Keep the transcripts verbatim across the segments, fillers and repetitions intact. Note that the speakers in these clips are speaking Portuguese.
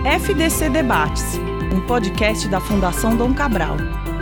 F D C Debates, um podcast da Fundação Dom Cabral.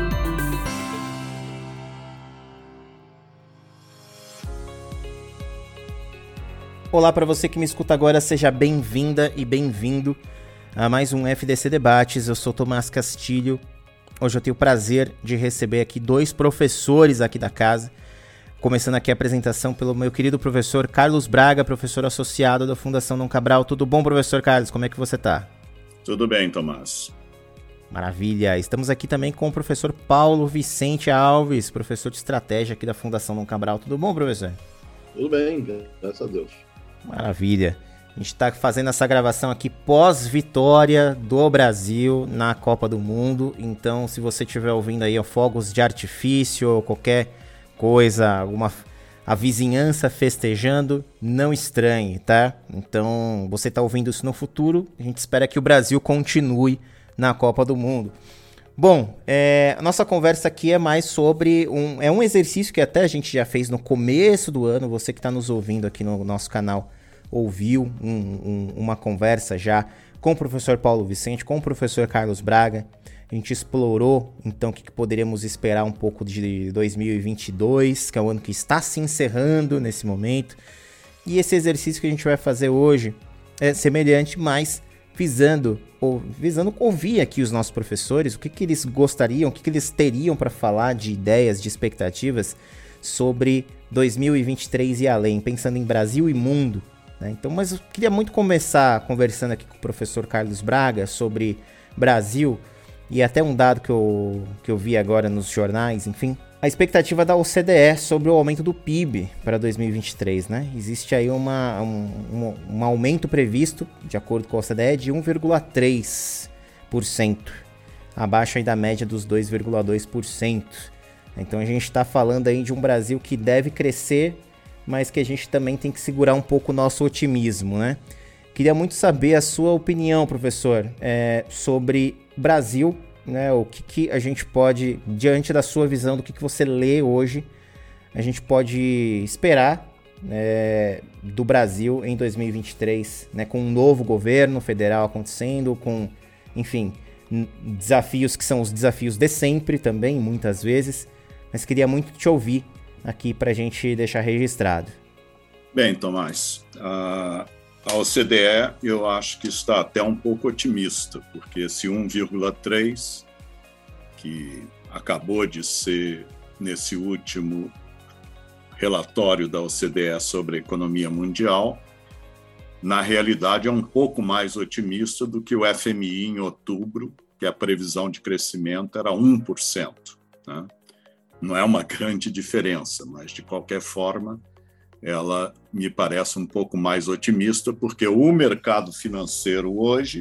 Olá para você que me escuta agora, seja bem-vinda e bem-vindo a mais um F D C Debates. Eu sou Tomás Castilho. Hoje eu tenho o prazer de receber aqui dois professores aqui da casa. Começando aqui a apresentação pelo meu querido professor Carlos Braga, professor associado da Fundação Dom Cabral. Tudo bom, professor Carlos? Como é que você está? Tudo bem, Tomás. Maravilha. Estamos aqui também com o professor Paulo Vicente Alves, professor de estratégia aqui da Fundação Dom Cabral. Tudo bom, professor? Tudo bem, graças a Deus. Maravilha. A gente está fazendo essa gravação aqui pós-vitória do Brasil na Copa do Mundo. Então, se você estiver ouvindo aí ó, fogos de artifício ou qualquer coisa, alguma a vizinhança festejando, não estranhe, tá? Então, você tá ouvindo isso no futuro, a gente espera que o Brasil continue na Copa do Mundo. Bom, é, a nossa conversa aqui é mais sobre um, é um exercício que até a gente já fez no começo do ano, você que está nos ouvindo aqui no nosso canal ouviu um, um, uma conversa já com o professor Paulo Vicente, com o professor Carlos Braga. A gente explorou, então, o que, que poderíamos esperar um pouco de dois mil e vinte e dois, que é o ano que está se encerrando nesse momento. E esse exercício que a gente vai fazer hoje é semelhante, mas visando, ou, visando ouvir aqui os nossos professores, o que, que eles gostariam, o que, que eles teriam para falar de ideias, de expectativas sobre dois mil e vinte e três e além, pensando em Brasil e mundo. Né? Então, mas eu queria muito começar conversando aqui com o professor Carlos Braga sobre Brasil. E até um dado que eu, que eu vi agora nos jornais, enfim, a expectativa da O C D E sobre o aumento do P I B para dois mil e vinte e três, né? Existe aí uma, um, um, um aumento previsto, de acordo com a O C D E, de um vírgula três por cento, abaixo aí da média dos dois vírgula dois por cento. Então a gente está falando aí de um Brasil que deve crescer, mas que a gente também tem que segurar um pouco o nosso otimismo, né? Queria muito saber a sua opinião, professor, é, sobre Brasil, né? O que, que a gente pode, diante da sua visão, do que, que você lê hoje, a gente pode esperar é, do Brasil em dois mil e vinte e três, né? Com um novo governo federal acontecendo, com, enfim, desafios que são os desafios de sempre também, muitas vezes, mas queria muito te ouvir aqui para a gente deixar registrado. Bem, Tomás, uh... a O C D E, eu acho que está até um pouco otimista, porque esse um vírgula três, que acabou de ser nesse último relatório da O C D E sobre a economia mundial, na realidade é um pouco mais otimista do que o F M I em outubro, que a previsão de crescimento era um por cento. Né? Não é uma grande diferença, mas de qualquer forma, ela me parece um pouco mais otimista, porque o mercado financeiro hoje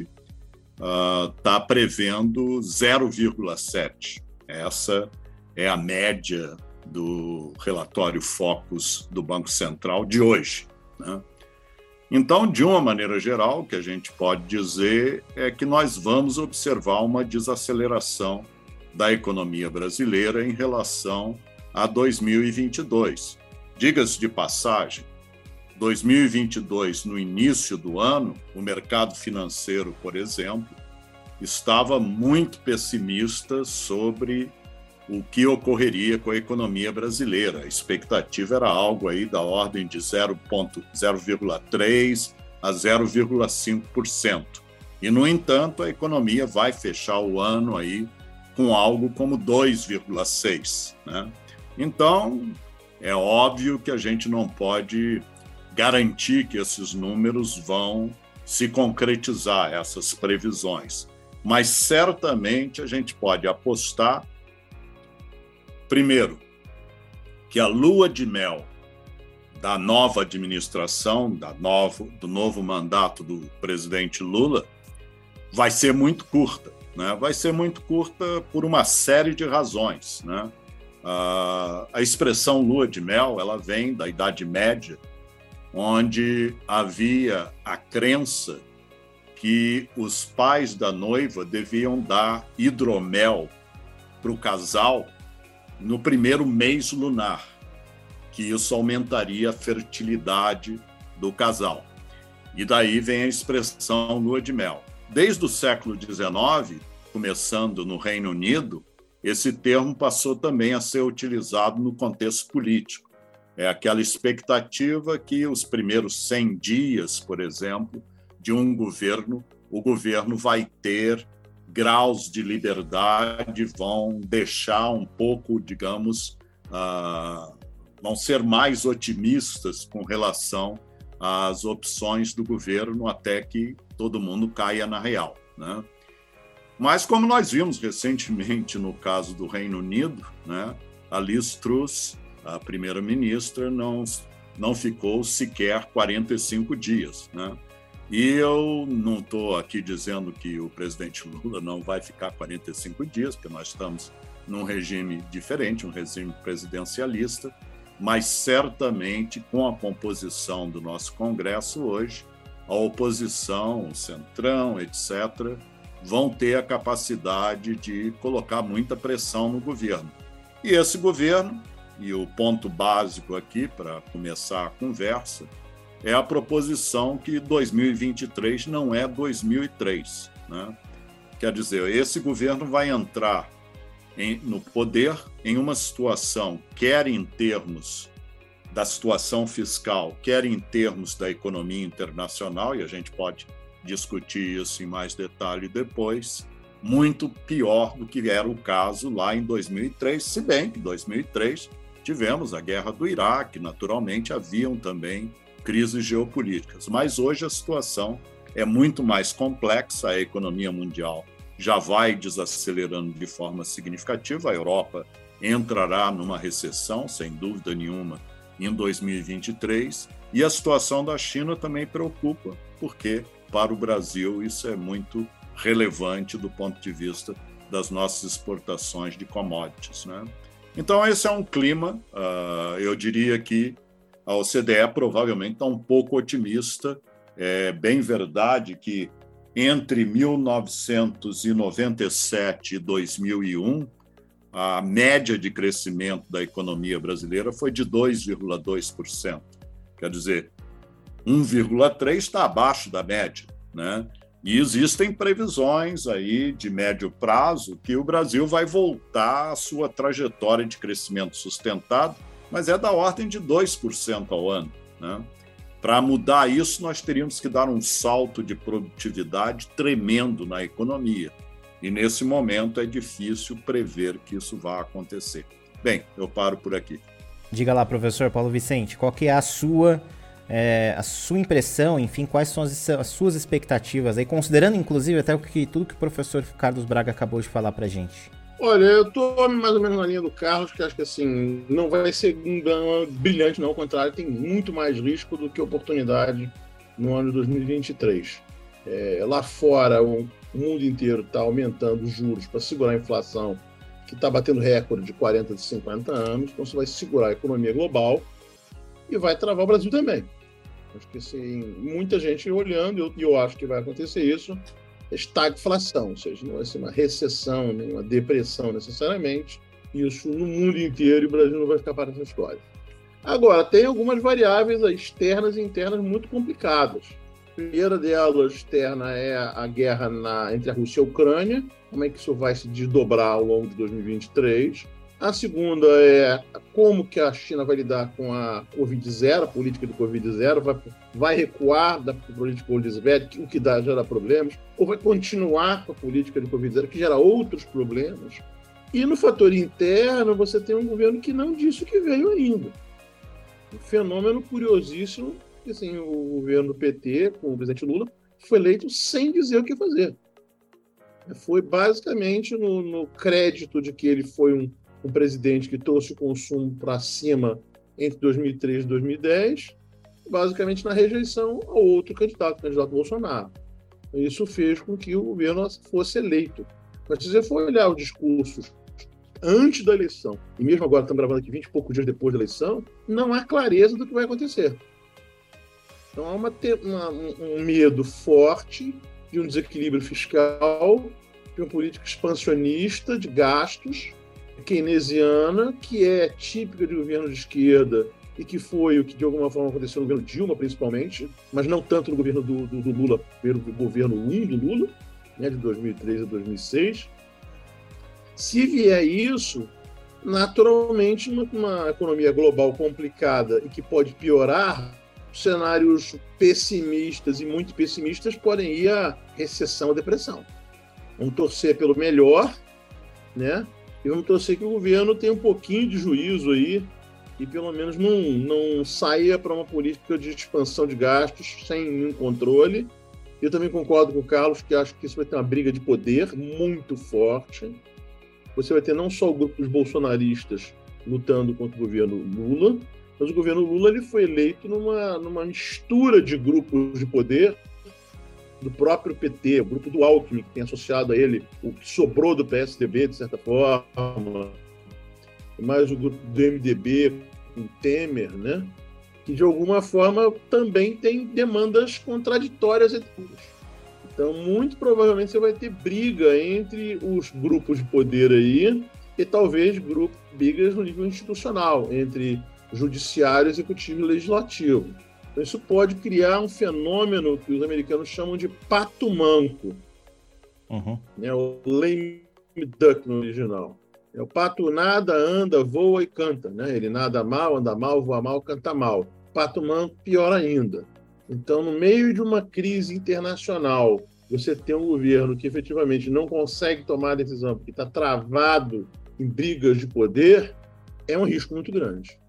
está uh, prevendo zero vírgula sete. Essa é a média do relatório Focus do Banco Central de hoje. Né? Então, de uma maneira geral, o que a gente pode dizer é que nós vamos observar uma desaceleração da economia brasileira em relação a dois mil e vinte e dois. Diga-se de passagem, dois mil e vinte e dois, no início do ano, o mercado financeiro, por exemplo, estava muito pessimista sobre o que ocorreria com a economia brasileira. A expectativa era algo aí da ordem de zero vírgula três a zero vírgula cinco por cento. E, no entanto, a economia vai fechar o ano aí com algo como dois vírgula seis, né? Então, é óbvio que a gente não pode garantir que esses números vão se concretizar, essas previsões. Mas, certamente, a gente pode apostar, primeiro, que a lua de mel da nova administração, da novo, do novo mandato do presidente Lula, vai ser muito curta. Né? Vai ser muito curta por uma série de razões, né? Uh, a expressão lua de mel, ela vem da Idade Média, onde havia a crença que os pais da noiva deviam dar hidromel para o casal no primeiro mês lunar, que isso aumentaria a fertilidade do casal. E daí vem a expressão lua de mel. desde o século dezenove, começando no Reino Unido, esse termo passou também a ser utilizado no contexto político. É aquela expectativa que os primeiros cem dias, por exemplo, de um governo, o governo vai ter graus de liberdade, vão deixar um pouco, digamos, uh, vão ser mais otimistas com relação às opções do governo até que todo mundo caia na real, né? Mas, como nós vimos recentemente no caso do Reino Unido, né, a Liz Truss, a primeira-ministra, não, não ficou sequer quarenta e cinco dias, né? E eu não estou aqui dizendo que o presidente Lula não vai ficar quarenta e cinco dias, porque nós estamos num regime diferente, um regime presidencialista, mas certamente com a composição do nosso Congresso hoje, a oposição, o Centrão, etcétera, vão ter a capacidade de colocar muita pressão no governo. E esse governo, e o ponto básico aqui para começar a conversa, é a proposição que dois mil e vinte e três não é dois mil e três, né? Quer dizer, esse governo vai entrar em, no poder em uma situação, quer em termos da situação fiscal, quer em termos da economia internacional, e a gente pode discutir isso em mais detalhe depois, muito pior do que era o caso lá em dois mil e três, se bem que em dois mil e três tivemos a guerra do Iraque, naturalmente haviam também crises geopolíticas, mas hoje a situação é muito mais complexa, a economia mundial já vai desacelerando de forma significativa, a Europa entrará numa recessão, sem dúvida nenhuma, em dois mil e vinte e três, e a situação da China também preocupa, porque para o Brasil isso é muito relevante do ponto de vista das nossas exportações de commodities, né? Então esse é um clima, uh, eu diria que a O C D E provavelmente está um pouco otimista. É bem verdade que entre mil novecentos e noventa e sete e dois mil e um, a média de crescimento da economia brasileira foi de dois vírgula dois por cento. Quer dizer, um vírgula três por cento está abaixo da média, né? E existem previsões aí de médio prazo que o Brasil vai voltar à sua trajetória de crescimento sustentado, mas é da ordem de dois por cento ao ano, né? Para mudar isso, nós teríamos que dar um salto de produtividade tremendo na economia. E, nesse momento, é difícil prever que isso vá acontecer. Bem, eu paro por aqui. Diga lá, professor Paulo Vicente, qual que é a sua, é, a sua impressão, enfim, quais são as, as suas expectativas, aí, considerando, inclusive, até o que, tudo que o professor Carlos Braga acabou de falar para a gente? Olha, eu estou mais ou menos na linha do Carlos, que acho que assim, não vai ser um ganho brilhante, não, ao contrário, tem muito mais risco do que oportunidade no ano de dois mil e vinte e três. É, lá fora, o mundo inteiro está aumentando os juros para segurar a inflação, que está batendo recorde de quarenta, de cinquenta anos, então isso vai segurar a economia global e vai travar o Brasil também. Acho que assim, muita gente olhando, e eu, eu acho que vai acontecer isso, estagflação, ou seja, não vai ser uma recessão, nem uma depressão necessariamente, isso no mundo inteiro, e o Brasil não vai ficar para essa história. Agora, tem algumas variáveis externas e internas muito complicadas. A primeira delas, externa, é a guerra na, entre a Rússia e a Ucrânia, como é que isso vai se desdobrar ao longo de dois mil e vinte e três. A segunda é como que a China vai lidar com a Covid zero, a política de Covid zero, vai, vai recuar da política Covid zero, o que dá, gera problemas, ou vai continuar com a política de Covid zero, que gera outros problemas. E no fator interno, você tem um governo que não disse o que veio ainda. Um fenômeno curiosíssimo, que assim, o governo P T, com o presidente Lula, foi eleito sem dizer o que fazer. Foi basicamente no, no crédito de que ele foi um um presidente que trouxe o consumo para cima entre dois mil e três e dois mil e dez, basicamente na rejeição ao outro candidato, o candidato Bolsonaro. Isso fez com que o governo fosse eleito. Mas se você for olhar os discursos antes da eleição, e mesmo agora estamos gravando aqui vinte e poucos dias depois da eleição, não há clareza do que vai acontecer. Então há uma, uma, um medo forte de um desequilíbrio fiscal, de uma política expansionista de gastos, keynesiana, que é típica de governo de esquerda e que foi o que de alguma forma aconteceu no governo Dilma, principalmente, mas não tanto no governo do, do, do Lula, pelo governo um do Lula, né, de dois mil e três a dois mil e seis. Se vier isso, naturalmente, uma, uma economia global complicada e que pode piorar, cenários pessimistas e muito pessimistas podem ir à recessão, à depressão. Vamos torcer pelo melhor, né? E vamos torcer que o governo tenha um pouquinho de juízo aí e pelo menos não, não saia para uma política de expansão de gastos sem nenhum controle. Eu também concordo com o Carlos, que acho que isso vai ter uma briga de poder muito forte. Você vai ter não só o grupo dos bolsonaristas lutando contra o governo Lula, mas o governo Lula ele foi eleito numa, numa mistura de grupos de poder do próprio P T, o grupo do Alckmin, que tem associado a ele o que sobrou do P S D B, de certa forma, mais o grupo do M D B, com Temer, né? Que de alguma forma também tem demandas contraditórias entre eles. Então, muito provavelmente você vai ter briga entre os grupos de poder aí e talvez grupos, brigas no nível institucional, entre judiciário, executivo e legislativo. Então, isso pode criar um fenômeno que os americanos chamam de pato manco. Uhum. Né? O lame duck no original. É o pato nada, anda, voa e canta. Né? Ele nada mal, anda mal, voa mal, canta mal. Pato manco, pior ainda. Então, no meio de uma crise internacional, você tem um governo que efetivamente não consegue tomar decisão porque está travado em brigas de poder, é um risco muito grande.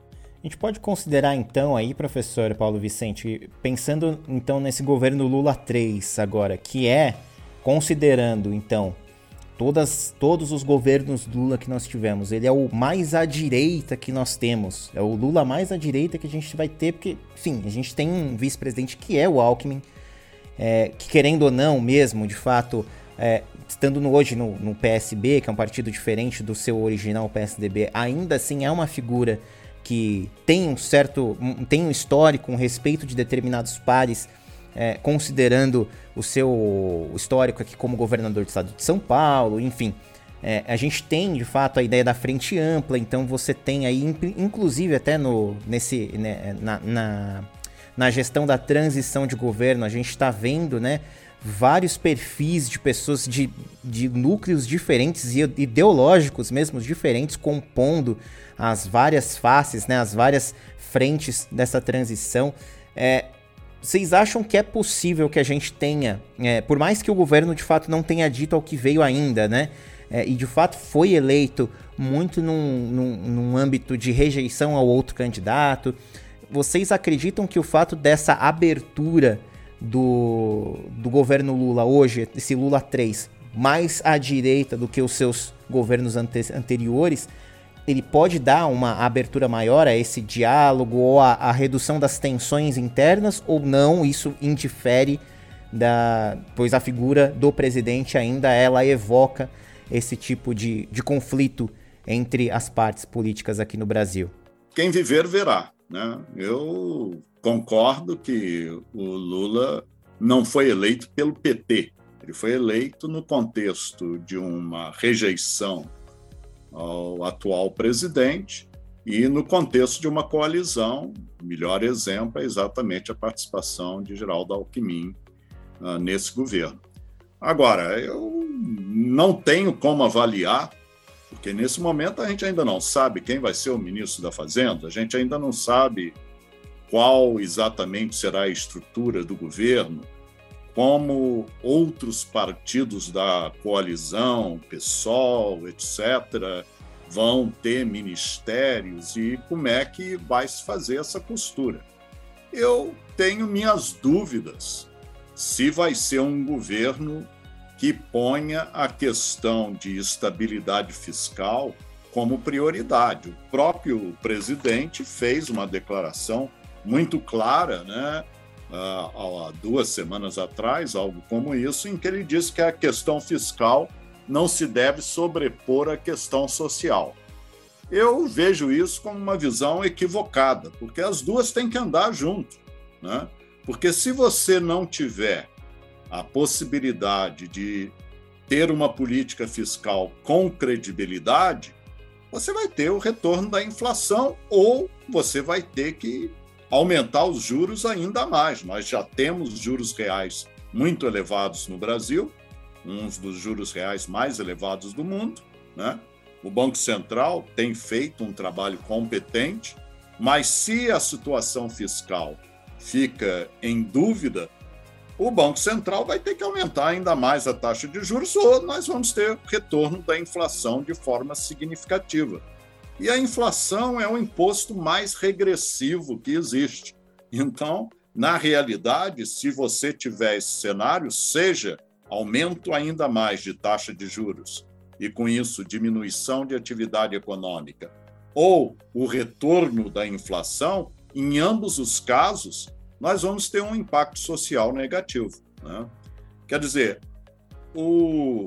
A gente pode considerar então aí, professor Paulo Vicente, pensando então nesse governo Lula três agora, que é, considerando então todas, todos os governos Lula que nós tivemos, ele é o mais à direita que nós temos, é o Lula mais à direita que a gente vai ter, porque, sim, a gente tem um vice-presidente que é o Alckmin, é, que querendo ou não mesmo, de fato, é, estando no, hoje no, no P S B, que é um partido diferente do seu original P S D B, ainda assim é uma figura que tem um certo, um, tem um histórico, um respeito de determinados pares, é, considerando o seu histórico aqui como governador do estado de São Paulo, enfim. É, a gente tem, de fato, a ideia da frente ampla, então você tem aí, inclusive até no, nesse, né, na, na, na gestão da transição de governo, a gente está vendo, né, vários perfis de pessoas de, de núcleos diferentes e ideológicos mesmo diferentes compondo as várias faces, né, as várias frentes dessa transição. É, vocês acham que é possível que a gente tenha, é, por mais que o governo de fato não tenha dito ao que veio ainda, né, é, e de fato foi eleito muito num, num, num âmbito de rejeição ao outro candidato, vocês acreditam que o fato dessa abertura do, do governo Lula hoje, esse Lula três, mais à direita do que os seus governos ante- anteriores, ele pode dar uma abertura maior a esse diálogo ou a, a redução das tensões internas, ou não, isso indifere, da, pois a figura do presidente ainda ela evoca esse tipo de, de conflito entre as partes políticas aqui no Brasil? Quem viver, verá, né? Eu concordo que o Lula não foi eleito pelo P T, ele foi eleito no contexto de uma rejeição ao atual presidente e no contexto de uma coalizão. O melhor exemplo é exatamente a participação de Geraldo Alckmin uh, nesse governo. Agora, eu não tenho como avaliar, porque nesse momento a gente ainda não sabe quem vai ser o ministro da Fazenda, a gente ainda não sabe qual exatamente será a estrutura do governo, como outros partidos da coalizão, PSOL, etcétera, vão ter ministérios e como é que vai se fazer essa costura. Eu tenho minhas dúvidas se vai ser um governo que ponha a questão de estabilidade fiscal como prioridade. O próprio presidente fez uma declaração muito clara, né, há duas semanas atrás, algo como isso, em que ele disse que a questão fiscal não se deve sobrepor à questão social. Eu vejo isso como uma visão equivocada, porque as duas têm que andar junto, né? Porque se você não tiver a possibilidade de ter uma política fiscal com credibilidade, você vai ter o retorno da inflação ou você vai ter que aumentar os juros ainda mais. Nós já temos juros reais muito elevados no Brasil, uns dos juros reais mais elevados do mundo, né? O Banco Central tem feito um trabalho competente, mas se a situação fiscal fica em dúvida, o Banco Central vai ter que aumentar ainda mais a taxa de juros ou nós vamos ter retorno da inflação de forma significativa. E a inflação é o imposto mais regressivo que existe. Então, na realidade, se você tiver esse cenário, seja aumento ainda mais de taxa de juros e, com isso, diminuição de atividade econômica, ou o retorno da inflação, em ambos os casos, nós vamos ter um impacto social negativo, né? Quer dizer, o,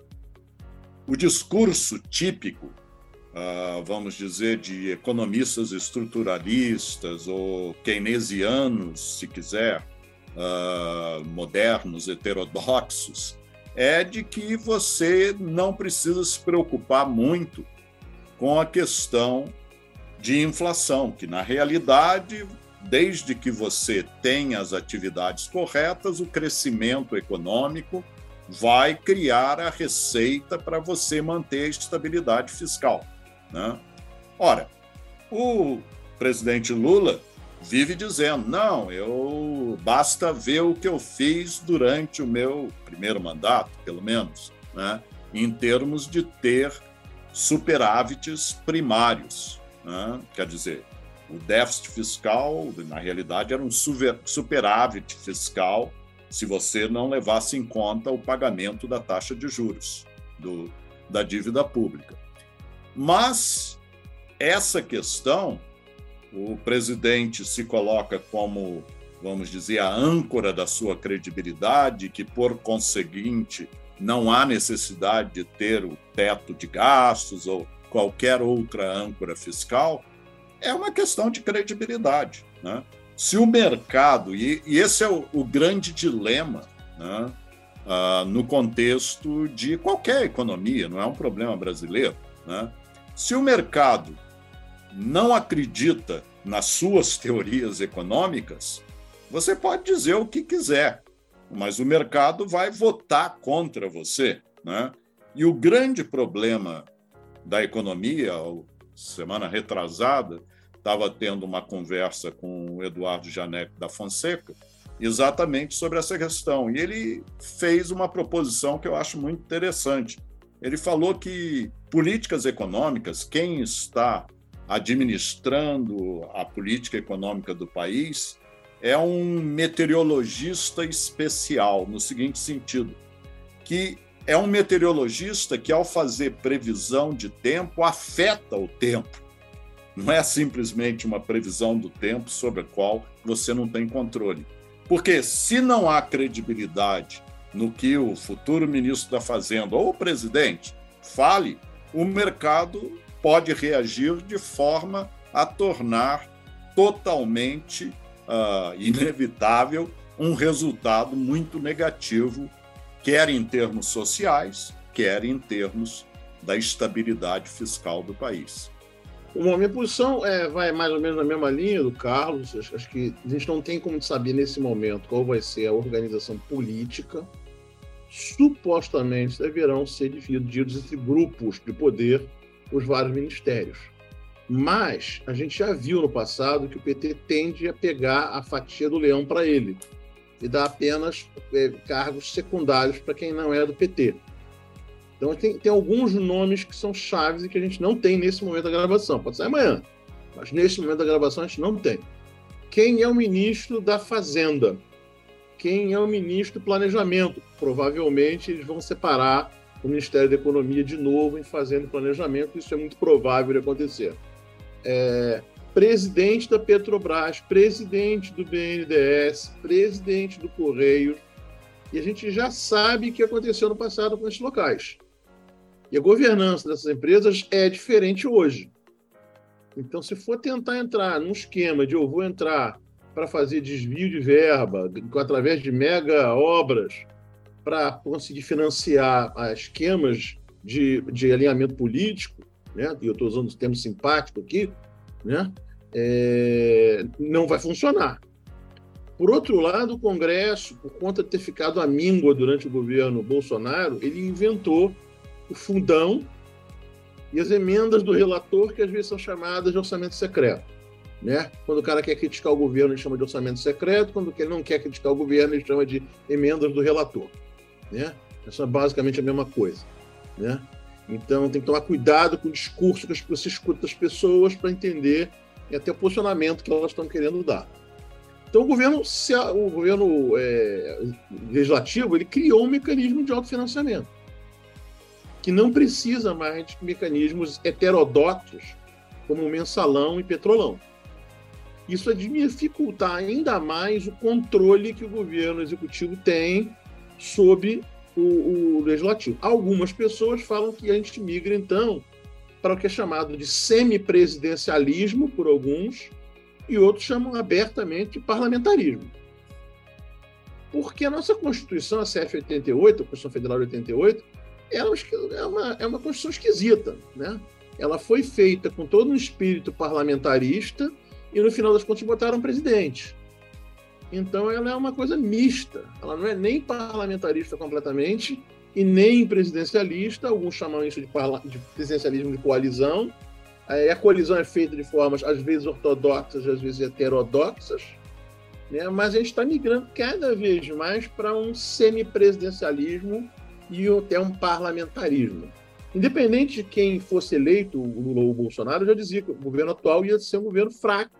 o discurso típico, Uh, vamos dizer, de economistas estruturalistas ou keynesianos, se quiser, uh, modernos, heterodoxos, é de que você não precisa se preocupar muito com a questão de inflação, que, na realidade, desde que você tenha as atividades corretas, o crescimento econômico vai criar a receita para você manter a estabilidade fiscal, né? Ora, o presidente Lula vive dizendo, não, eu basta ver o que eu fiz durante o meu primeiro mandato, pelo menos, né, em termos de ter superávites primários, né? Quer dizer, o déficit fiscal, na realidade, era um superávit fiscal se você não levasse em conta o pagamento da taxa de juros do, da dívida pública. Mas essa questão, o presidente se coloca como, vamos dizer, a âncora da sua credibilidade, que, por conseguinte, não há necessidade de ter o teto de gastos ou qualquer outra âncora fiscal, é uma questão de credibilidade, né? Se o mercado, e, e esse é o, o grande dilema, né, uh, no contexto de qualquer economia, não é um problema brasileiro, né? Se o mercado não acredita nas suas teorias econômicas, você pode dizer o que quiser, mas o mercado vai votar contra você, né? E o grande problema da economia, semana retrasada, estava tendo uma conversa com o Eduardo Janeco da Fonseca, exatamente sobre essa questão. E ele fez uma proposição que eu acho muito interessante. Ele falou que políticas econômicas, quem está administrando a política econômica do país é um meteorologista especial, no seguinte sentido, que é um meteorologista que, ao fazer previsão de tempo, afeta o tempo. Não é simplesmente uma previsão do tempo sobre a qual você não tem controle. Porque se não há credibilidade no que o futuro ministro da Fazenda ou o presidente fale, o mercado pode reagir de forma a tornar totalmente uh, inevitável um resultado muito negativo, quer em termos sociais, quer em termos da estabilidade fiscal do país. Bom, a minha posição é, vai mais ou menos na mesma linha do Carlos. Acho, acho que a gente não tem como saber nesse momento qual vai ser a organização política. Supostamente deverão ser divididos entre grupos de poder os vários ministérios. Mas a gente já viu no passado que o P T tende a pegar a fatia do leão para ele e dar apenas é, cargos secundários para quem não é do P T. Então tem, tem alguns nomes que são chaves e que a gente não tem nesse momento da gravação. Pode ser amanhã, mas nesse momento da gravação a gente não tem. Quem é o ministro da Fazenda? Quem é o ministro do Planejamento? Provavelmente eles vão separar o Ministério da Economia de novo em Fazenda e Planejamento. Isso é muito provável de acontecer. É, presidente da Petrobras, presidente do B N D E S, presidente do Correio. E a gente já sabe o que aconteceu no passado com esses locais. E a governança dessas empresas é diferente hoje. Então, se for tentar entrar num esquema de eu vou entrar para fazer desvio de verba, através de mega obras, para conseguir financiar esquemas de, de alinhamento político, né? E eu estou usando o termo simpático aqui, né? é, não vai funcionar. Por outro lado, o Congresso, por conta de ter ficado à míngua durante o governo Bolsonaro, ele inventou o fundão e as emendas do relator, que às vezes são chamadas de orçamento secreto. Né? Quando o cara quer criticar o governo, ele chama de orçamento secreto. Quando ele não quer criticar o governo, ele chama de emendas do relator. Né? Isso é basicamente a mesma coisa. Né? Então, tem que tomar cuidado com o discurso que você escuta das pessoas para entender e até o posicionamento que elas estão querendo dar. Então, o governo, o governo é, legislativo ele criou um mecanismo de autofinanciamento, que não precisa mais de mecanismos heterodotos, como o mensalão e petrolão. Isso é de dificultar ainda mais o controle que o governo executivo tem sobre o, o legislativo. Algumas pessoas falam que a gente migra, então, para o que é chamado de semipresidencialismo, por alguns, e outros chamam abertamente de parlamentarismo. Porque a nossa Constituição, a C F oitenta e oito, a Constituição Federal de oitenta e oito, ela é uma, é uma Constituição esquisita, né? Ela foi feita com todo um espírito parlamentarista e, no final das contas, botaram um presidente. Então, ela é uma coisa mista. Ela não é nem parlamentarista completamente e nem presidencialista. Alguns chamam isso de, parla- de presidencialismo de coalizão. A coalizão é feita de formas, às vezes, ortodoxas, às vezes heterodoxas, né? Mas a gente está migrando cada vez mais para um semipresidencialismo e até um parlamentarismo. Independente de quem fosse eleito, o Lula ou o Bolsonaro, eu já dizia que o governo atual ia ser um governo fraco,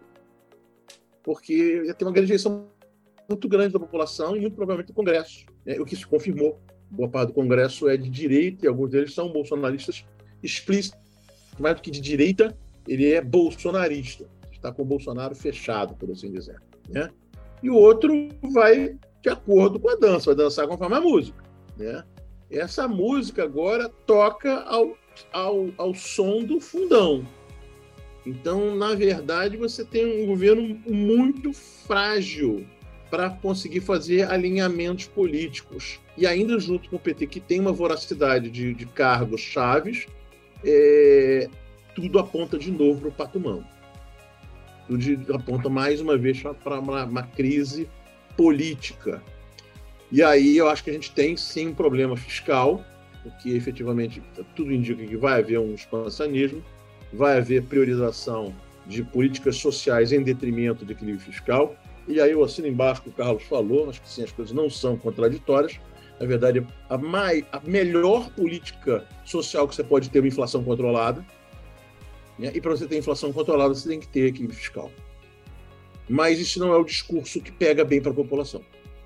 porque ia ter uma rejeição muito grande da população e muito provavelmente do Congresso, né? O que se confirmou. Boa parte do Congresso é de direita e alguns deles são bolsonaristas explícitos. Mais do que de direita, ele é bolsonarista. Está com o Bolsonaro fechado, por assim dizer. Né? E o outro vai de acordo com a dança, vai dançar conforme a música. Né? Essa música agora toca ao, ao, ao som do fundão. Então, na verdade, você tem um governo muito frágil para conseguir fazer alinhamentos políticos. E ainda junto com o P T, que tem uma voracidade de, de cargos chaves, É, tudo aponta de novo para o pato manco. Tudo de, aponta mais uma vez para uma, uma crise política. E aí eu acho que a gente tem sim um problema fiscal, porque efetivamente tudo indica que vai haver um expansionismo, vai haver priorização de políticas sociais em detrimento do equilíbrio fiscal. E aí eu assino embaixo o que o Carlos falou, acho que sim, as coisas não são contraditórias. Na verdade, a, mais, a melhor política social que você pode ter é uma inflação controlada. Né? E para você ter inflação controlada, você tem que ter equilíbrio fiscal. Mas isso não é o discurso que pega bem para a população.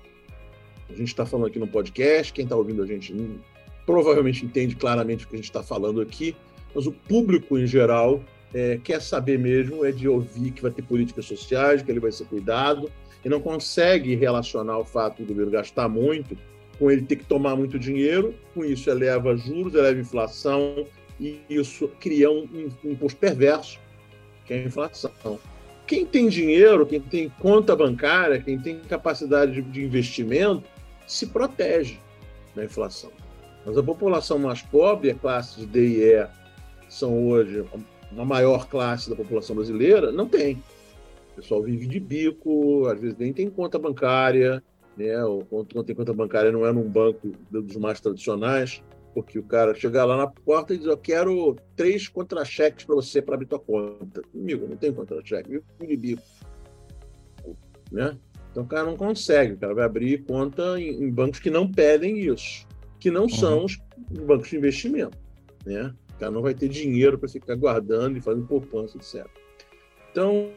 A gente está falando aqui no podcast, quem está ouvindo a gente hum, provavelmente entende claramente o que a gente está falando aqui, mas o público em geral é, quer saber mesmo é de ouvir que vai ter políticas sociais, que ele vai ser cuidado, e não consegue relacionar o fato do governo gastar muito com ele ter que tomar muito dinheiro, com isso eleva juros, eleva inflação, e isso cria um, um imposto perverso, que é a inflação. Quem tem dinheiro, quem tem conta bancária, quem tem capacidade de, de investimento, se protege da inflação. Mas a população mais pobre, a classe de D e E, são hoje uma maior classe da população brasileira, não tem. O pessoal vive de bico, às vezes nem tem conta bancária, né? Ou quando tem conta bancária não é num banco dos mais tradicionais, porque o cara chega lá na porta e diz: eu quero três contra-cheques para você para abrir tua conta. Amigo, não tem contra-cheque, viu? De bico. Né? Então o cara não consegue, o cara vai abrir conta em, em bancos que não pedem isso, que não uhum. são os bancos de investimento. Né? O cara não vai ter dinheiro para ficar guardando e fazendo poupança, etcétera. Então,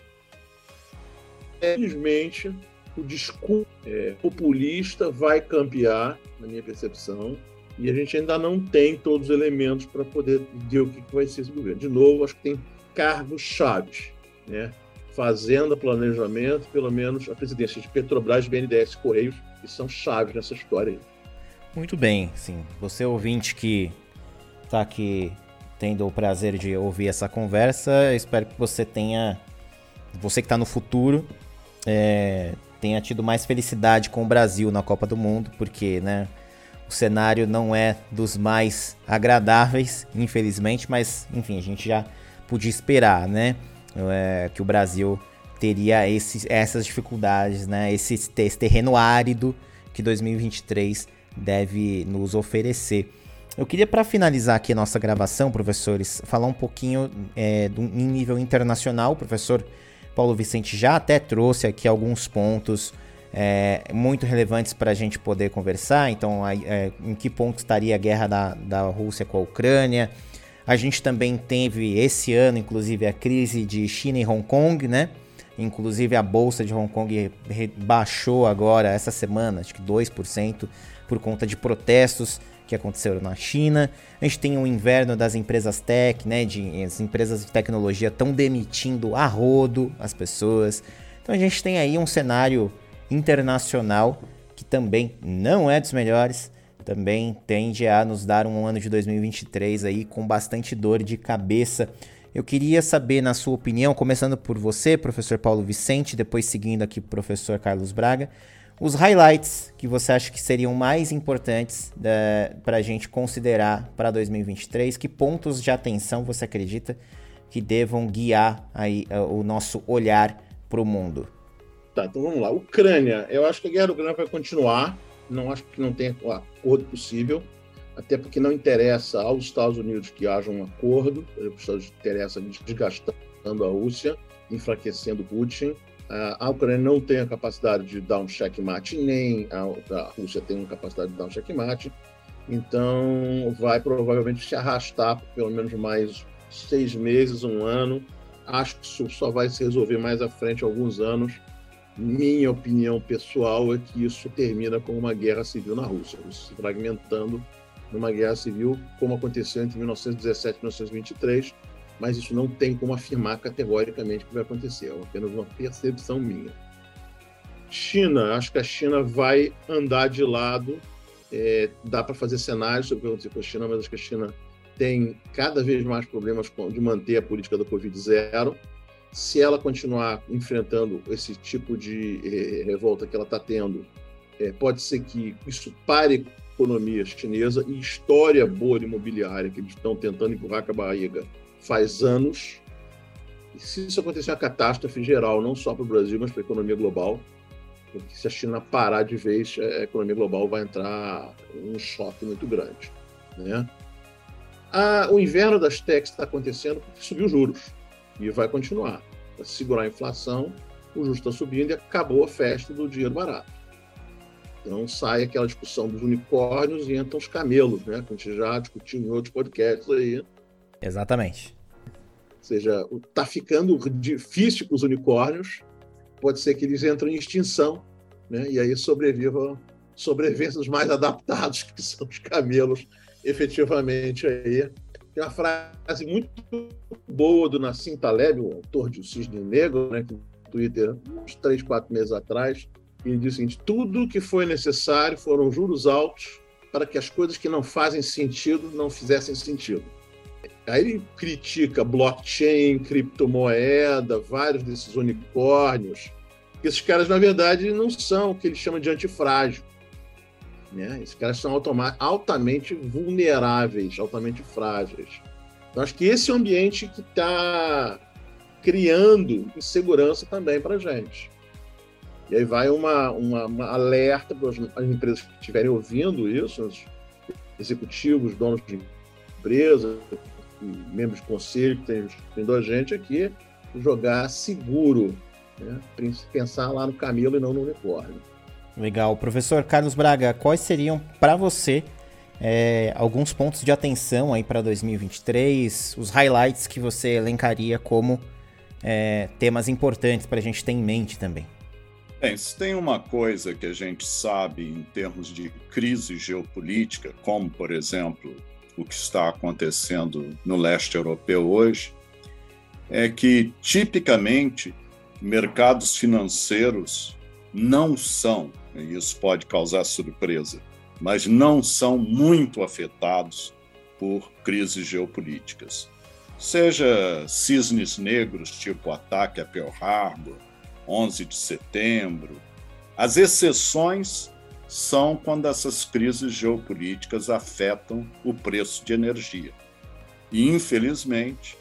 infelizmente, o discurso é, populista vai campear, na minha percepção, e a gente ainda não tem todos os elementos para poder ver o que vai ser esse governo. De novo, acho que tem cargos chaves, né? Fazenda, planejamento, pelo menos a presidência de Petrobras, B N D E S, Correios, que são chaves nessa história aí. Muito bem, sim. Você ouvinte que está aqui tendo o prazer de ouvir essa conversa, espero que você tenha, você que está no futuro, é, tenha tido mais felicidade com o Brasil na Copa do Mundo, porque, né, o cenário não é dos mais agradáveis, infelizmente, mas, enfim, a gente já podia esperar, né? é, que o Brasil teria esses, essas dificuldades, né? Esse, esse terreno árido que dois mil e vinte e três deve nos oferecer. Eu queria, para finalizar aqui a nossa gravação, professores, falar um pouquinho é, do, em nível internacional. O professor Paulo Vicente já até trouxe aqui alguns pontos é, muito relevantes para a gente poder conversar. Então, é, em que ponto estaria a guerra da, da Rússia com a Ucrânia? A gente também teve esse ano, inclusive, a crise de China e Hong Kong, né? Inclusive a bolsa de Hong Kong baixou agora, essa semana, acho que dois por cento, por conta de protestos que aconteceram na China. A gente tem o inverno das empresas tech, né? De, as empresas de tecnologia estão demitindo a rodo as pessoas. Então a gente tem aí um cenário internacional que também não é dos melhores, também tende a nos dar um ano de dois mil e vinte e três aí com bastante dor de cabeça. Eu queria saber, na sua opinião, começando por você, professor Paulo Vicente, depois seguindo aqui o professor Carlos Braga, os highlights que você acha que seriam mais importantes uh, para a gente considerar para dois mil e vinte e três, que pontos de atenção você acredita que devam guiar aí, uh, o nosso olhar para o mundo? Tá, então vamos lá. Ucrânia, eu acho que a guerra da Ucrânia vai continuar, não acho que não tenha um acordo possível, até porque não interessa aos Estados Unidos que haja um acordo, os Estados Unidos interessa desgastando a Rússia, enfraquecendo Putin. A Ucrânia não tem a capacidade de dar um checkmate, nem a Rússia tem a capacidade de dar um checkmate, então vai provavelmente se arrastar por pelo menos mais seis meses, um ano. Acho que isso só vai se resolver mais à frente, alguns anos. Minha opinião pessoal é que isso termina com uma guerra civil na Rússia, se fragmentando numa guerra civil, como aconteceu entre mil novecentos e dezessete e mil novecentos e vinte e três, mas isso não tem como afirmar categoricamente que vai acontecer, é apenas uma percepção minha. China, acho que a China vai andar de lado, é, dá para fazer cenários sobre o que vai acontecer com a China, mas acho que a China tem cada vez mais problemas de manter a política da Covid zero. Se ela continuar enfrentando esse tipo de eh, revolta que ela está tendo, eh, pode ser que isso pare a economia chinesa, e história boa de imobiliária que eles estão tentando empurrar com a barriga faz anos. E se isso acontecer, uma catástrofe geral, não só para o Brasil, mas para a economia global, porque se a China parar de vez, a economia global vai entrar em um choque muito grande, né? Ah, o inverno das techs está acontecendo porque subiu os juros. E vai continuar. Para segurar a inflação, o juros está subindo e acabou a festa do dinheiro barato. Então sai aquela discussão dos unicórnios e entram os camelos, né? Que a gente já discutiu em outros podcasts aí. Exatamente. Ou seja, está ficando difícil com os unicórnios, pode ser que eles entrem em extinção, né? E aí sobrevivam, sobrevivem os mais adaptados, que são os camelos, efetivamente aí. Tem uma frase muito boa do Nassim Taleb, o autor de O Cisne Negro, né, que no Twitter, uns três, quatro meses atrás, ele diz o seguinte: tudo que foi necessário foram juros altos para que as coisas que não fazem sentido não fizessem sentido. Aí ele critica blockchain, criptomoeda, vários desses unicórnios. Esses caras, na verdade, não são o que ele chama de antifrágil. Né? Esses caras são altamente vulneráveis, altamente frágeis. Então, acho que esse é o ambiente que está criando insegurança também para a gente. E aí vai uma, uma, uma alerta para as empresas que estiverem ouvindo isso, os executivos, donos de empresas, membros de conselho que tem vindo a gente aqui, jogar seguro, né? Pensar lá no camelo e não no unicórnio. Legal. Professor Carlos Braga, quais seriam para você é, alguns pontos de atenção aí para dois mil e vinte e três, os highlights que você elencaria como é, temas importantes para a gente ter em mente também? Bem, se tem uma coisa que a gente sabe em termos de crise geopolítica, como, por exemplo, o que está acontecendo no leste europeu hoje, é que, tipicamente, mercados financeiros não são, e isso pode causar surpresa, mas não são muito afetados por crises geopolíticas. Seja cisnes negros, tipo o ataque a Pearl Harbor, onze de setembro. As exceções são quando essas crises geopolíticas afetam o preço de energia. E, infelizmente,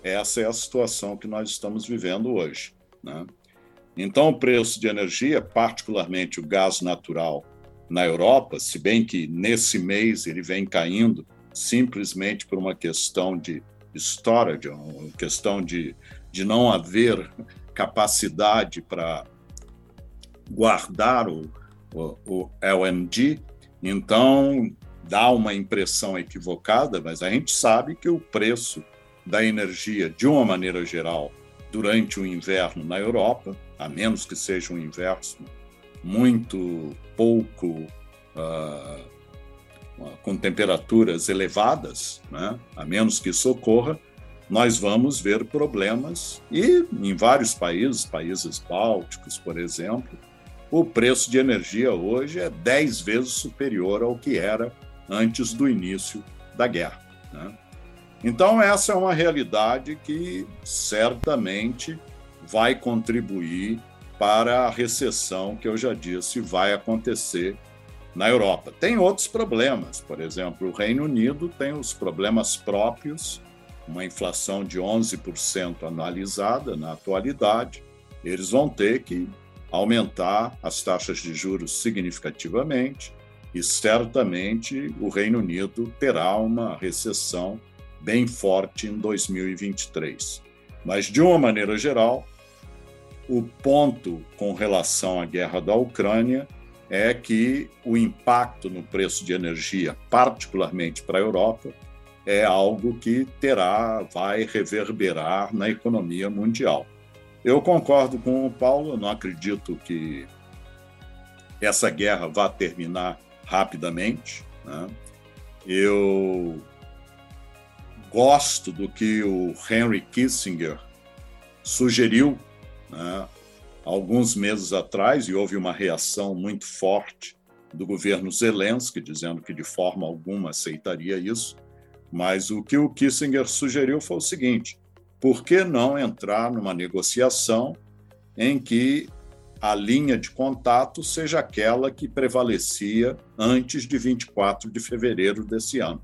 essa é a situação que nós estamos vivendo hoje, né? Então, o preço de energia, particularmente o gás natural na Europa, se bem que nesse mês ele vem caindo simplesmente por uma questão de storage, uma questão de, de não haver capacidade para guardar o, o, o L N G, então dá uma impressão equivocada, mas a gente sabe que o preço da energia, de uma maneira geral, durante o inverno na Europa, a menos que seja um inverno muito pouco, uh, com temperaturas elevadas, né? A menos que isso ocorra, nós vamos ver problemas. E em vários países, países bálticos, por exemplo, o preço de energia hoje é dez vezes superior ao que era antes do início da guerra, né? Então, essa é uma realidade que certamente vai contribuir para a recessão que eu já disse vai acontecer na Europa. Tem outros problemas, por exemplo, o Reino Unido tem os problemas próprios, uma inflação de onze por cento anualizada na atualidade. Eles vão ter que aumentar as taxas de juros significativamente e certamente o Reino Unido terá uma recessão bem forte em dois mil e vinte e três. Mas, de uma maneira geral, o ponto com relação à guerra da Ucrânia é que o impacto no preço de energia, particularmente para a Europa, é algo que terá, vai reverberar na economia mundial. Eu concordo com o Paulo, eu não acredito que essa guerra vá terminar rapidamente, né? Eu gosto do que o Henry Kissinger sugeriu, né, alguns meses atrás, e houve uma reação muito forte do governo Zelensky, dizendo que de forma alguma aceitaria isso, mas o que o Kissinger sugeriu foi o seguinte: por que não entrar numa negociação em que a linha de contato seja aquela que prevalecia antes de vinte e quatro de fevereiro desse ano?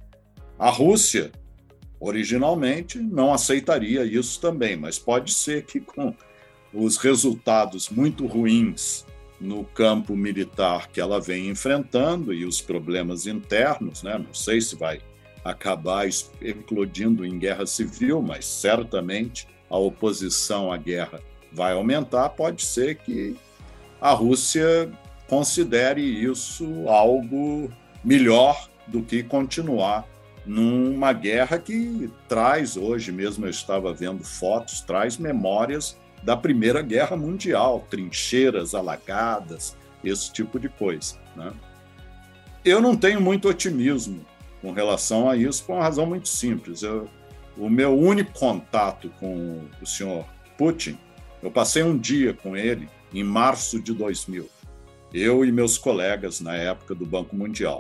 A Rússia, originalmente, não aceitaria isso também, mas pode ser que com os resultados muito ruins no campo militar que ela vem enfrentando e os problemas internos, né? Não sei se vai acabar eclodindo em guerra civil, mas certamente a oposição à guerra vai aumentar. Pode ser que a Rússia considere isso algo melhor do que continuar numa guerra que traz, hoje mesmo eu estava vendo fotos, traz memórias da Primeira Guerra Mundial, trincheiras alagadas, esse tipo de coisa, né? Eu não tenho muito otimismo com relação a isso, por uma razão muito simples. Eu, o meu único contato com o senhor Putin, eu passei um dia com ele em março de dois mil, eu e meus colegas na época do Banco Mundial.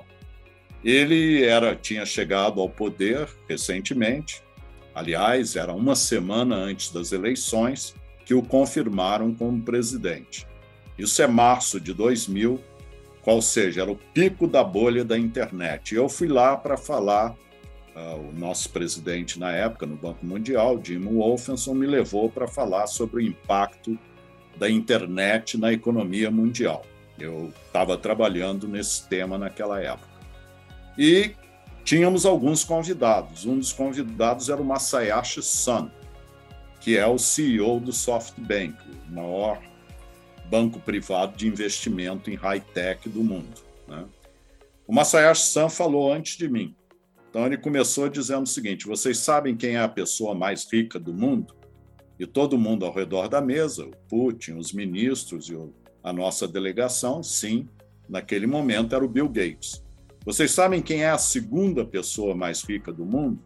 Ele era, tinha chegado ao poder recentemente, aliás, era uma semana antes das eleições que o confirmaram como presidente. Isso é março de dois mil, qual seja, era o pico da bolha da internet. Eu fui lá para falar, uh, o nosso presidente na época, no Banco Mundial, Jim Wolfenson, me levou para falar sobre o impacto da internet na economia mundial. Eu estava trabalhando nesse tema naquela época. E tínhamos alguns convidados. Um dos convidados era o Masayoshi Son, que é o C E O do SoftBank, o maior banco privado de investimento em high-tech do mundo, né? O Masayoshi Son falou antes de mim. Então, ele começou dizendo o seguinte: vocês sabem quem é a pessoa mais rica do mundo? E todo mundo ao redor da mesa, o Putin, os ministros e o, a nossa delegação, sim, naquele momento era o Bill Gates. Vocês sabem quem é a segunda pessoa mais rica do mundo?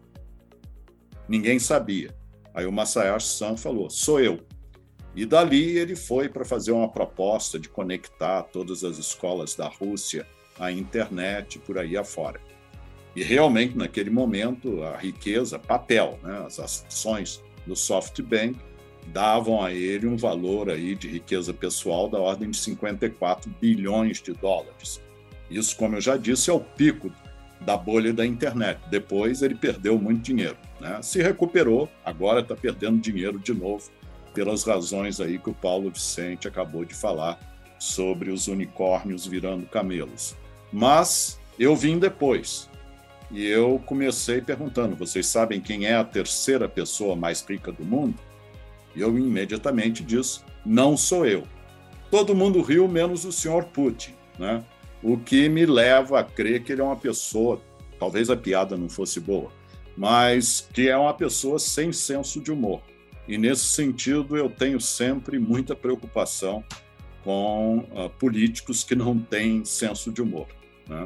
Ninguém sabia. Aí o Masayoshi Son falou: sou eu. E dali ele foi para fazer uma proposta de conectar todas as escolas da Rússia à internet por aí afora. E realmente, naquele momento, a riqueza, papel, né, as ações do SoftBank davam a ele um valor aí de riqueza pessoal da ordem de cinquenta e quatro bilhões de dólares. Isso, como eu já disse, é o pico da bolha da internet. Depois ele perdeu muito dinheiro, né? Se recuperou, agora está perdendo dinheiro de novo, pelas razões aí que o Paulo Vicente acabou de falar sobre os unicórnios virando camelos. Mas eu vim depois e eu comecei perguntando: vocês sabem quem é a terceira pessoa mais rica do mundo? E eu imediatamente disse: não sou eu. Todo mundo riu, menos o senhor Putin, né? O que me leva a crer que ele é uma pessoa, talvez a piada não fosse boa, mas que é uma pessoa sem senso de humor. E, nesse sentido, eu tenho sempre muita preocupação com uh, políticos que não têm senso de humor, né?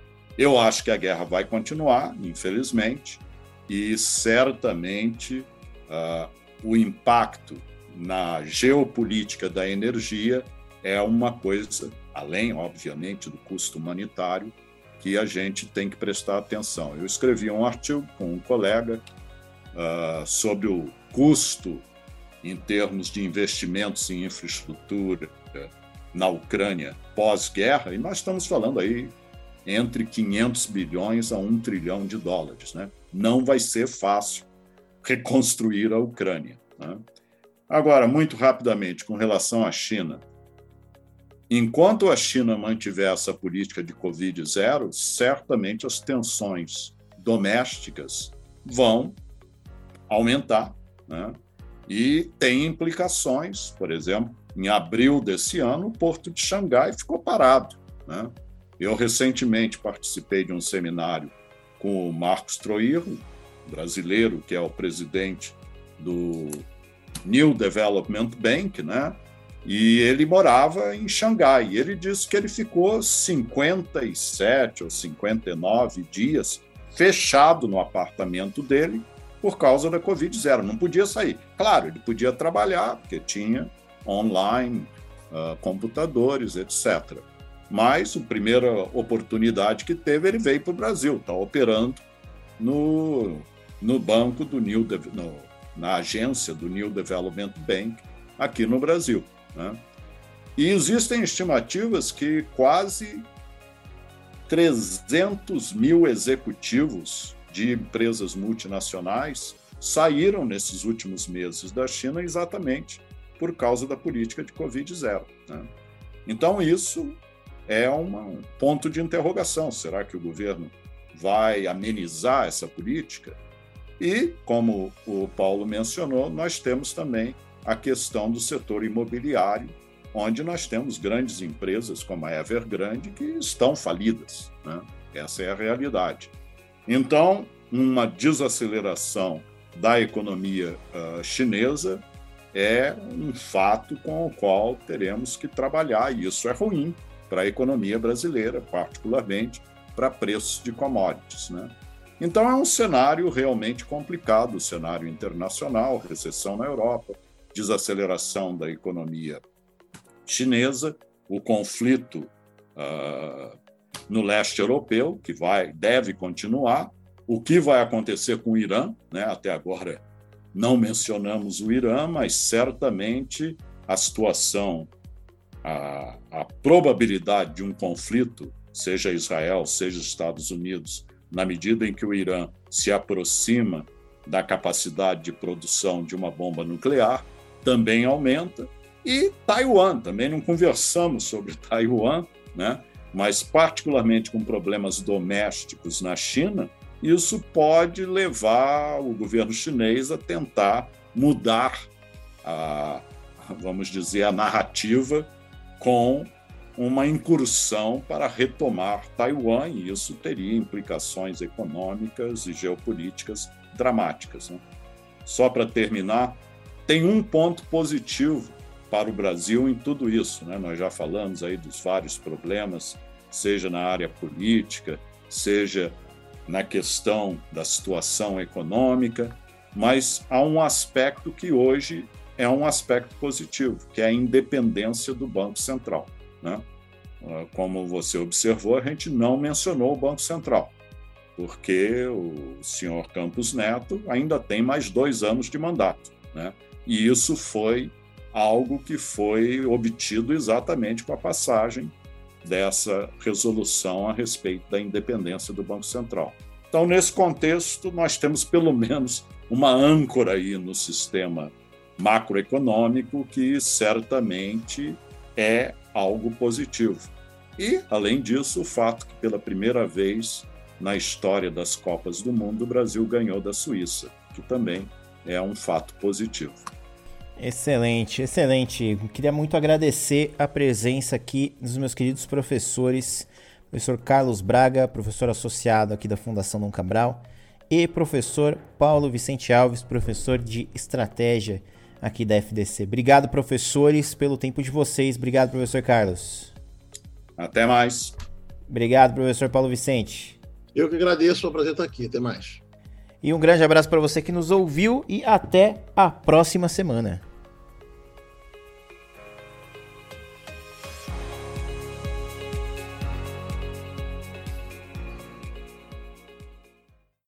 Eu acho que a guerra vai continuar, infelizmente, e certamente uh, o impacto na geopolítica da energia é uma coisa, além, obviamente, do custo humanitário, que a gente tem que prestar atenção. Eu escrevi um artigo com um colega uh, sobre o custo em termos de investimentos em infraestrutura na Ucrânia pós-guerra, e nós estamos falando aí entre quinhentos bilhões a um trilhão de dólares, né? Não vai ser fácil reconstruir a Ucrânia, né? Agora, muito rapidamente, com relação à China, enquanto a China mantiver essa política de Covid zero, certamente as tensões domésticas vão aumentar, né? E tem implicações. Por exemplo, em abril desse ano, o Porto de Xangai ficou parado, né? Eu recentemente participei de um seminário com o Marcos Troiro, brasileiro, que é o presidente do New Development Bank, né? E ele morava em Xangai. Ele disse que ele ficou cinquenta e sete ou cinquenta e nove dias fechado no apartamento dele por causa da Covid zero. Não podia sair. Claro, ele podia trabalhar, porque tinha online, uh, computadores, etcétera. Mas a primeira oportunidade que teve, ele veio para o Brasil. Está operando no, no banco do New De- no, na agência do New Development Bank aqui no Brasil, né? E existem estimativas que quase trezentos mil executivos de empresas multinacionais saíram nesses últimos meses da China exatamente por causa da política de Covid zero, né? Então, isso é uma, um ponto de interrogação. Será que o governo vai amenizar essa política? E, como o Paulo mencionou, nós temos também a questão do setor imobiliário, onde nós temos grandes empresas como a Evergrande que estão falidas, né? Essa é a realidade. Então, uma desaceleração da economia uh, chinesa é um fato com o qual teremos que trabalhar, e isso é ruim para a economia brasileira, particularmente para preços de commodities, né? Então, é um cenário realmente complicado, o cenário internacional, recessão na Europa, desaceleração da economia chinesa, o conflito uh, no leste europeu, que vai, deve continuar, o que vai acontecer com o Irã, né? Até agora não mencionamos o Irã, mas certamente a situação, a, a probabilidade de um conflito, seja Israel, seja Estados Unidos, na medida em que o Irã se aproxima da capacidade de produção de uma bomba nuclear, também aumenta. E Taiwan, também não conversamos sobre Taiwan, né? Mas particularmente com problemas domésticos na China, isso pode levar o governo chinês a tentar mudar a, vamos dizer, a narrativa com uma incursão para retomar Taiwan, e isso teria implicações econômicas e geopolíticas dramáticas, né? Só para terminar, tem um ponto positivo para o Brasil em tudo isso, né? Nós já falamos aí dos vários problemas, seja na área política, seja na questão da situação econômica, mas há um aspecto que hoje é um aspecto positivo, que é a independência do Banco Central, né? Como você observou, a gente não mencionou o Banco Central, porque o senhor Campos Neto ainda tem mais dois anos de mandato, né? E isso foi algo que foi obtido exatamente com a passagem dessa resolução a respeito da independência do Banco Central. Então, nesse contexto, nós temos pelo menos uma âncora aí no sistema macroeconômico que certamente é algo positivo. E, além disso, o fato que pela primeira vez na história das Copas do Mundo o Brasil ganhou da Suíça, que também é um fato positivo. Excelente, excelente. Queria muito agradecer a presença aqui dos meus queridos professores, professor Carlos Braga, professor associado aqui da Fundação Dom Cabral, e professor Paulo Vicente Alves, professor de estratégia aqui da F D C. Obrigado, professores, pelo tempo de vocês. Obrigado, professor Carlos. Até mais. Obrigado, professor Paulo Vicente. Eu que agradeço, foi um prazer estar aqui. Até mais. E um grande abraço para você que nos ouviu e até a próxima semana.